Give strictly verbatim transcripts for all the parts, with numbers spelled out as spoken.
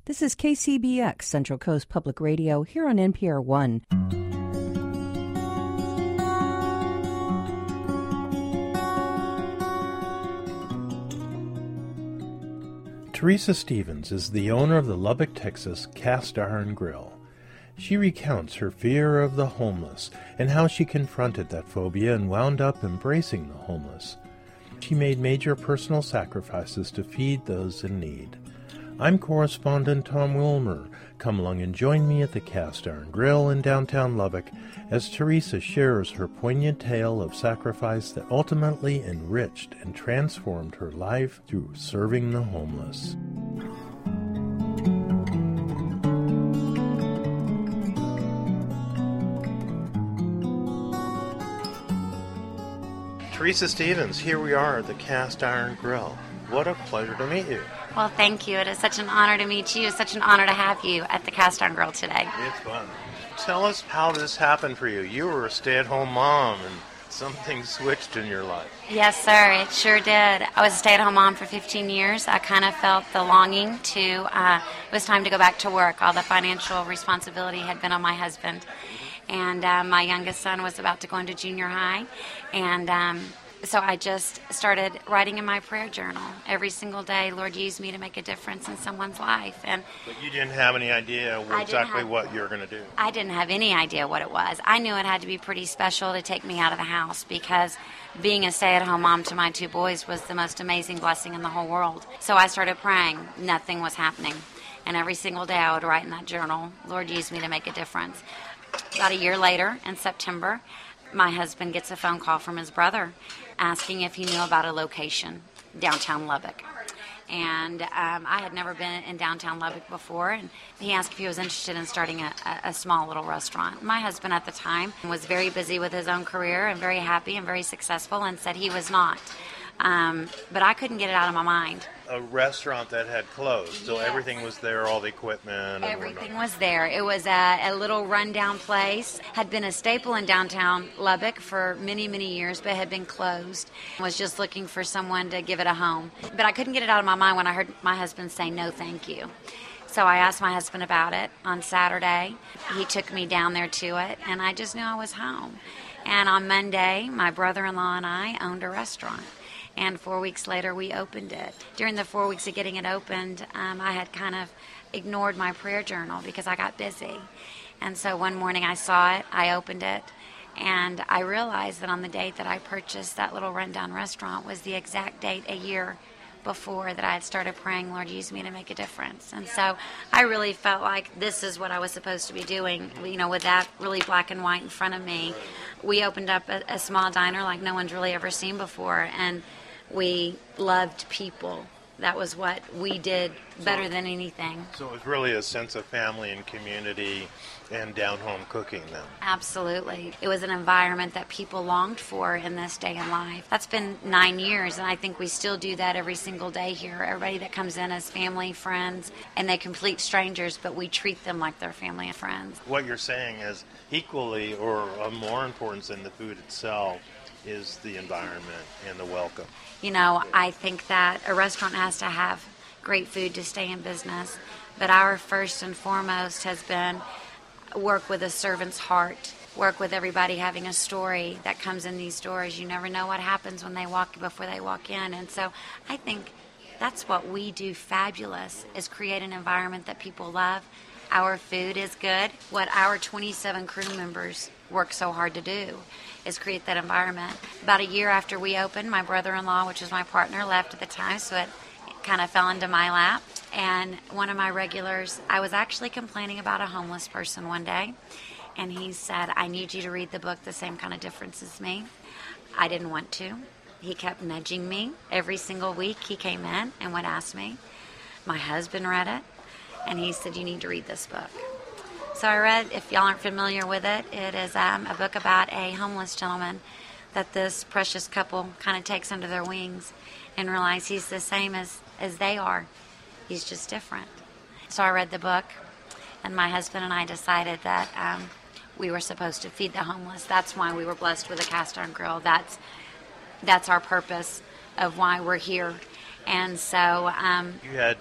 This is K C B X, Central Coast Public Radio, here on N P R One. Teresa Stevens is the owner of the Lubbock, Texas Cast Iron Grill. She recounts her fear of the homeless and how she confronted that phobia and wound up embracing the homeless. She made major personal sacrifices to feed those in need. I'm correspondent Tom Wilmer. Come along and join me at the Cast Iron Grill in downtown Lubbock as Teresa shares her poignant tale of sacrifice that ultimately enriched and transformed her life through serving the homeless. Teresa Stevens, here we are at the Cast Iron Grill. What a pleasure to meet you. Well, thank you. It is such an honor to meet you. It's such an honor to have you at the Cast Iron Grill today. It's fun. Tell us how this happened for you. You were a stay-at-home mom, and something switched in your life. Yes, sir. It sure did. I was a stay-at-home mom for fifteen years. I kind of felt the longing to, uh, it was time to go back to work. All the financial responsibility had been on my husband. And uh, my youngest son was about to go into junior high. And um, so I just started writing in my prayer journal every single day, Lord, use me to make a difference in someone's life. And But you didn't have any idea what, exactly have, what you were going to do. I didn't have any idea what it was. I knew it had to be pretty special to take me out of the house because being a stay-at-home mom to my two boys was the most amazing blessing in the whole world. So I started praying. Nothing was happening. And every single day I would write in that journal, Lord, use me to make a difference. About a year later, in September, my husband gets a phone call from his brother asking if he knew about a location downtown Lubbock. And um, I had never been in downtown Lubbock before, and he asked if he was interested in starting a, a, a small little restaurant. My husband at the time was very busy with his own career and very happy and very successful and said he was not. Um, but I couldn't get it out of my mind. A restaurant that had closed, so yes. Everything was there, all the equipment. And everything whatnot. was there. It was a, a little rundown place, had been a staple in downtown Lubbock for many, many years, but had been closed. I was just looking for someone to give it a home. But I couldn't get it out of my mind when I heard my husband say, no, thank you. So I asked my husband about it on Saturday. He took me down there to it, and I just knew I was home. And on Monday, my brother-in-law and I owned a restaurant. And four weeks later, we opened it. During the four weeks of getting it opened, um, I had kind of ignored my prayer journal because I got busy. And so one morning I saw it, I opened it, and I realized that on the date that I purchased that little rundown restaurant was the exact date a year before that I had started praying, Lord, use me to make a difference. And so I really felt like this is what I was supposed to be doing, you know, with that really black and white in front of me. We opened up a, a small diner like no one's really ever seen before, and we loved people. That was what we did better so, than anything. So it was really a sense of family and community and down-home cooking then. Absolutely. It was an environment that people longed for in this day in life. That's been nine years, and I think we still do that every single day here. Everybody that comes in is family, friends, and they're complete strangers, but we treat them like they're family and friends. What you're saying is equally or of more importance than the food itself is the environment and the welcome. You know, I think that a restaurant has to have great food to stay in business, but our first and foremost has been work with a servant's heart, work with everybody having a story that comes in these doors. You never know what happens when they walk before they walk in, and so I think that's what we do fabulous, is create an environment that people love. Our food is good. What our twenty-seven crew members work so hard to do is create that environment. About a year after we opened, my brother-in-law, which was my partner, left at the time, so it kind of fell into my lap. And one of my regulars, I was actually complaining about a homeless person one day, and he said, I need you to read the book, The Same Kind of Difference as Me. I didn't want to. He kept nudging me. Every single week he came in and would ask me. My husband read it, and he said, you need to read this book. So I read, if y'all aren't familiar with it, it is um, a book about a homeless gentleman that this precious couple kind of takes under their wings and realize he's the same as, as they are. He's just different. So I read the book, and my husband and I decided that um, we were supposed to feed the homeless. That's why we were blessed with a cast iron grill. That's, that's our purpose of why we're here. And so... Um, you had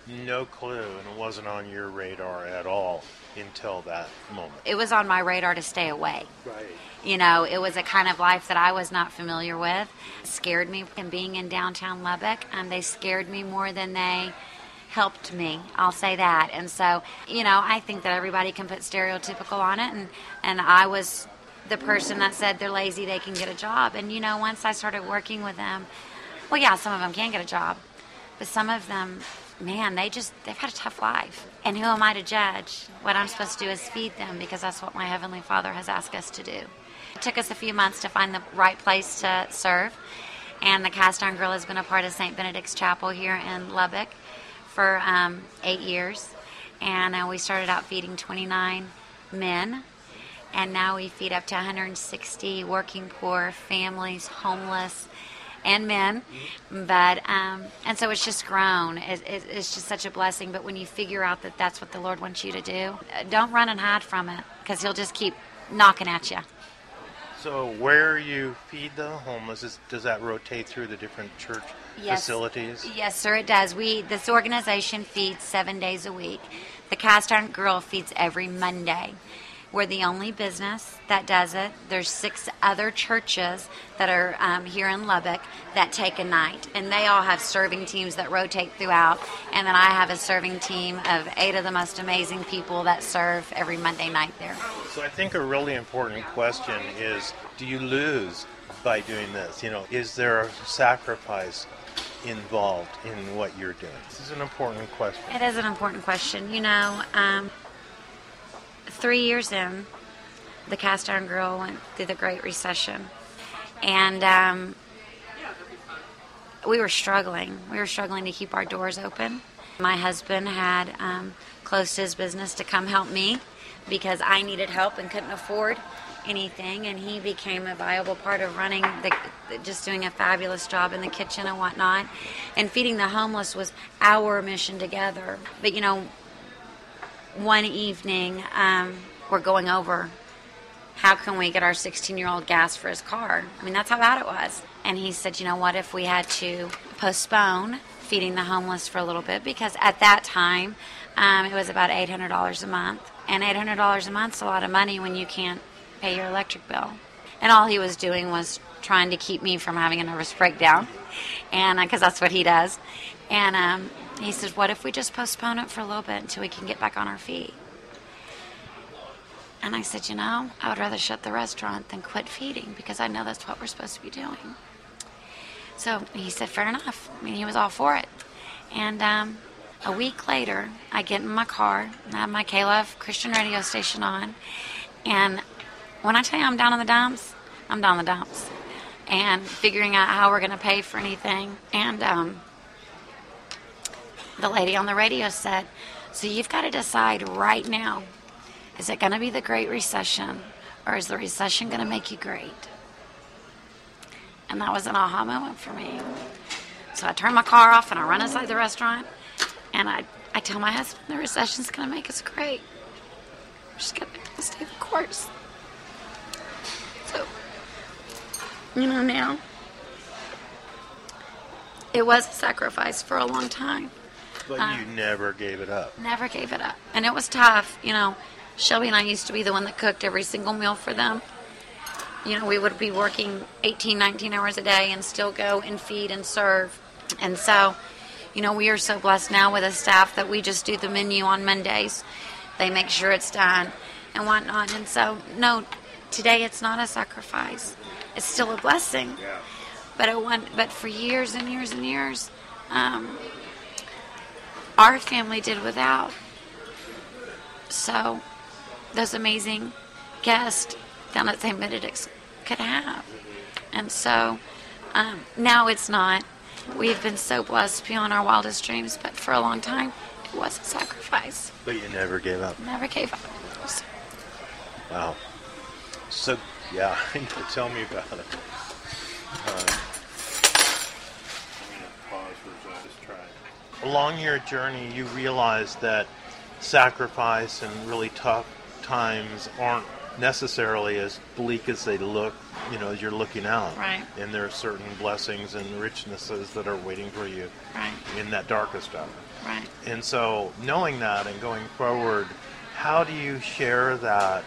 No clue, and it wasn't on your radar at all until that moment. It was on my radar to stay away. Right. You know, it was a kind of life that I was not familiar with. It scared me. And being in downtown Lubbock, um, they scared me more than they helped me. I'll say that. And so, you know, I think that everybody can put stereotypical on it. And, and I was the person that said they're lazy, they can get a job. And, you know, once I started working with them, well, yeah, some of them can get a job. But some of them, man, they just, they've had a tough life. And who am I to judge? What I'm supposed to do is feed them, because that's what my Heavenly Father has asked us to do. It took us a few months to find the right place to serve. And the Cast Iron Grill has been a part of Saint Benedict's Chapel here in Lubbock for um, eight years. And uh, we started out feeding twenty-nine men. And now we feed up to one hundred sixty working poor families, homeless, and men. But um, and so it's just grown. It, it, it's just such a blessing. But when you figure out that that's what the Lord wants you to do, don't run and hide from it, because He'll just keep knocking at you. So where you feed the homeless, is, does that rotate through the different church yes. facilities? Yes, sir, it does. We This organization feeds seven days a week. The Cast Iron Grill feeds every Monday. We're the only business that does it. There's six other churches that are um, here in Lubbock that take a night, and they all have serving teams that rotate throughout. And then I have a serving team of eight of the most amazing people that serve every Monday night there. So I think a really important question is, do you lose by doing this? You know, is there a sacrifice involved in what you're doing? This is an important question. It is an important question. You know, um, Three years in, the Cast Iron Grill went through the Great Recession, and um, we were struggling. We were struggling to keep our doors open. My husband had um, closed his business to come help me because I needed help and couldn't afford anything, and he became a viable part of running, the, just doing a fabulous job in the kitchen and whatnot. And feeding the homeless was our mission together. But, you know, one evening, um, we're going over how can we get our sixteen-year-old gas for his car. I mean, that's how bad it was. And he said, you know what, if we had to postpone feeding the homeless for a little bit, because at that time, um, it was about eight hundred dollars a month. And eight hundred dollars a month is a lot of money when you can't pay your electric bill. And all he was doing was trying to keep me from having a nervous breakdown, and because uh, that's what he does. And um, he says, what if we just postpone it for a little bit until we can get back on our feet? And I said, you know, I would rather shut the restaurant than quit feeding, because I know that's what we're supposed to be doing. So he said, fair enough. I mean, he was all for it. And um, a week later, I get in my car, and I have my K-Love Christian radio station on. And when I tell you I'm down in the dumps, I'm down in the dumps. And figuring out how we're going to pay for anything. And um, the lady on the radio said, so you've got to decide right now, is it going to be the Great Recession, or is the recession going to make you great? And that was an aha moment for me. So I turn my car off and I run inside the restaurant, and I, I tell my husband, the recession's going to make us great. We're just going to stay the course. So, you know, now, it was a sacrifice for a long time. But um, you never gave it up. Never gave it up. And it was tough. You know, Shelby and I used to be the one that cooked every single meal for them. You know, we would be working eighteen, nineteen hours a day and still go and feed and serve. And so, you know, we are so blessed now with a staff that we just do the menu on Mondays. They make sure it's done and whatnot. And so, no, today it's not a sacrifice. It's still a blessing. Yeah. But it went, but for years and years and years, um, our family did without. So those amazing guests down at Saint Benedict's could have. And so um, now it's not. We've been so blessed beyond our wildest dreams, but for a long time, it was a sacrifice. But you never gave up. Never gave up. So, wow. So, yeah, tell me about it. Uh, Along your journey, you realize that sacrifice and really tough times aren't necessarily as bleak as they look, you know, as you're looking out. Right. And there are certain blessings and richnesses that are waiting for you right. in that darkest hour. Right. And so knowing that and going forward, how do you share that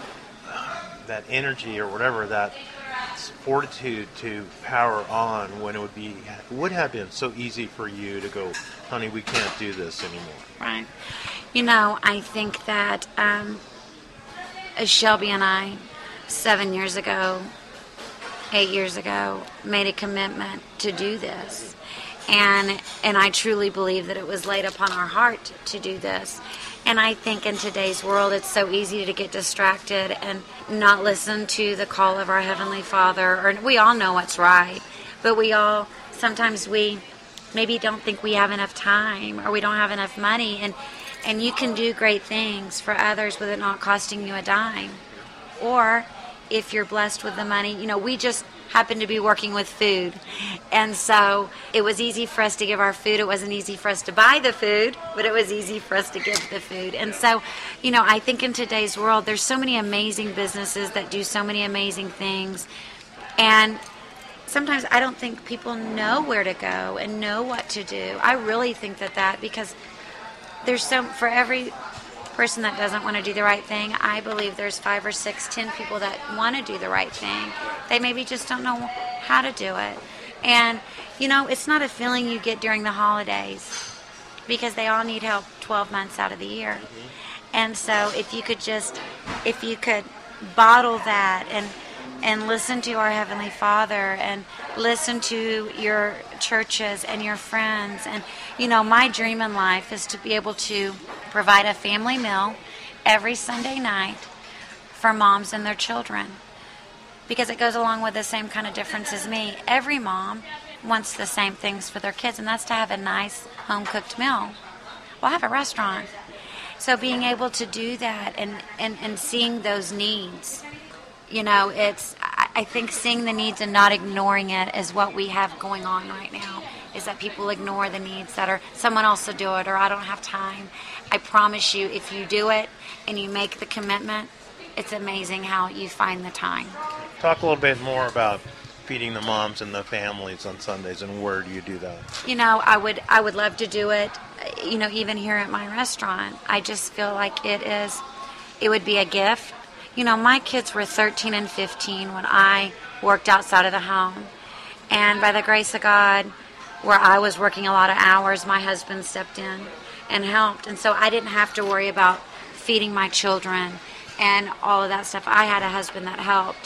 that energy or whatever, that fortitude to power on when it would be would have been so easy for you to go, honey, we can't do this anymore? Right. You know, I think that um, Shelby and I, seven years ago, eight years ago, made a commitment to do this. And and I truly believe that it was laid upon our heart to do this. And I think in today's world, it's so easy to get distracted and not listen to the call of our Heavenly Father. Or we all know what's right, but we all, sometimes we maybe don't think we have enough time or we don't have enough money. And, and you can do great things for others with it not costing you a dime. Or if you're blessed with the money, you know, we just happen to be working with food. And so it was easy for us to give our food. It wasn't easy for us to buy the food, but it was easy for us to give the food. And so, you know, I think in today's world, there's so many amazing businesses that do so many amazing things. And sometimes I don't think people know where to go and know what to do. I really think that that, because there's so, for every person that doesn't want to do the right thing, I believe there's five or six, ten people that want to do the right thing. They maybe just don't know how to do it. And, you know, it's not a feeling you get during the holidays, because they all need help twelve months out of the year. And so if you could just, if you could bottle that and and listen to our Heavenly Father and listen to your churches and your friends. And, you know, my dream in life is to be able to provide a family meal every Sunday night for moms and their children, because it goes along with the same kind of difference as me. Every mom wants the same things for their kids, and that's to have a nice home-cooked meal. Well, I have a restaurant. So being able to do that and, and, and seeing those needs, you know, it's, I think seeing the needs and not ignoring it is what we have going on right now, is that people ignore the needs that are, someone else will do it, or I don't have time. I promise you, if you do it and you make the commitment, it's amazing how you find the time. Talk a little bit more about feeding the moms and the families on Sundays, and where do you do that? You know, I would I would love to do it, you know, even here at my restaurant. I just feel like it is, it would be a gift. You know, my kids were thirteen and fifteen when I worked outside of the home. And by the grace of God, where I was working a lot of hours, my husband stepped in and helped. And so I didn't have to worry about feeding my children and all of that stuff. I had a husband that helped.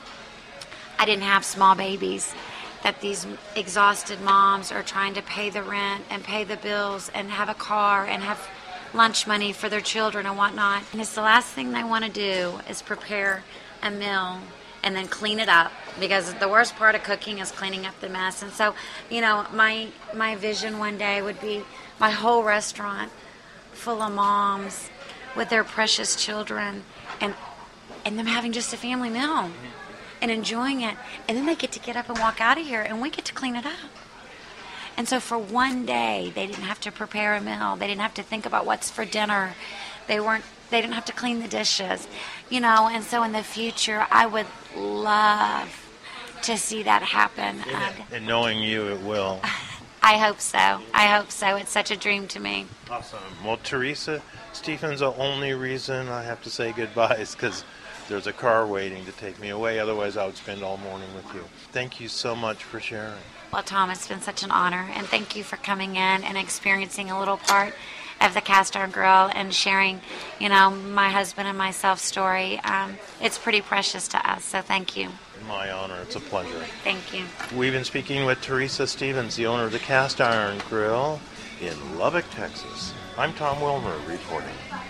I didn't have small babies that these exhausted moms are trying to pay the rent and pay the bills and have a car and have lunch money for their children and whatnot. And it's the last thing they want to do is prepare a meal and then clean it up, because the worst part of cooking is cleaning up the mess. And so, you know, my my vision one day would be my whole restaurant full of moms with their precious children, and and them having just a family meal and enjoying it. And then they get to get up and walk out of here, and we get to clean it up. And so for one day, they didn't have to prepare a meal. They didn't have to think about what's for dinner. They weren't. They didn't have to clean the dishes, you know. And so in the future, I would love to see that happen. And, and knowing you, it will. I hope so. I hope so. It's such a dream to me. Awesome. Well, Teresa Stephens, the only reason I have to say goodbye is because there's a car waiting to take me away. Otherwise, I would spend all morning with you. Thank you so much for sharing. Well, Tom, it's been such an honor, and thank you for coming in and experiencing a little part of the Cast Iron Grill and sharing, you know, my husband and myself story. Um, it's pretty precious to us, so thank you. My honor. It's a pleasure. Thank you. We've been speaking with Teresa Stephens, the owner of the Cast Iron Grill in Lubbock, Texas. I'm Tom Wilmer reporting.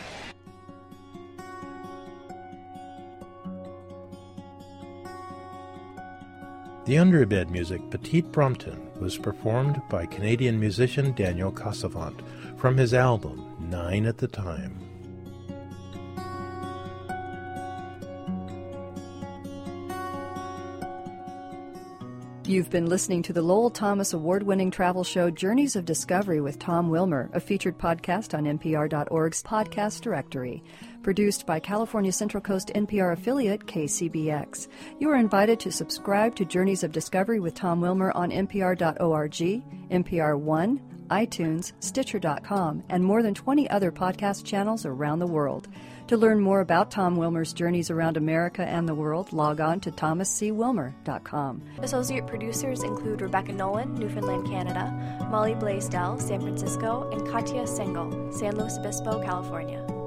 The underbed music Petite Brompton was performed by Canadian musician Daniel Cassavant from his album Nine at the Time. You've been listening to the Lowell Thomas award-winning travel show Journeys of Discovery with Tom Wilmer, a featured podcast on N P R dot org's podcast directory. Produced by California Central Coast N P R affiliate K C B X. You are invited to subscribe to Journeys of Discovery with Tom Wilmer on N P R dot org, N P R One, iTunes, Stitcher dot com, and more than twenty other podcast channels around the world. To learn more about Tom Wilmer's journeys around America and the world, log on to thomas c wilmer dot com. Associate producers include Rebecca Nolan, Newfoundland, Canada, Molly Blaisdell, San Francisco, and Katya Sengel, San Luis Obispo, California.